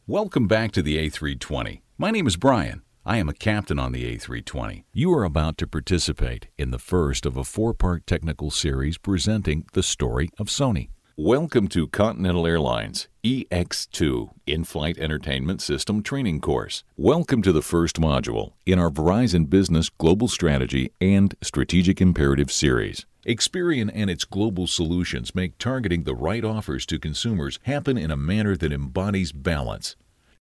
Welcome back to the A320. My name is Brian. I am a captain on the A320. You are about to participate in the first of a 4-part technical series presenting the story of Sony. Welcome to Continental Airlines EX2 In-Flight Entertainment System Training Course. Welcome to the first module in our Verizon Business Global Strategy and Strategic Imperative series. Experian and its global solutions make targeting the right offers to consumers happen in a manner that embodies balance.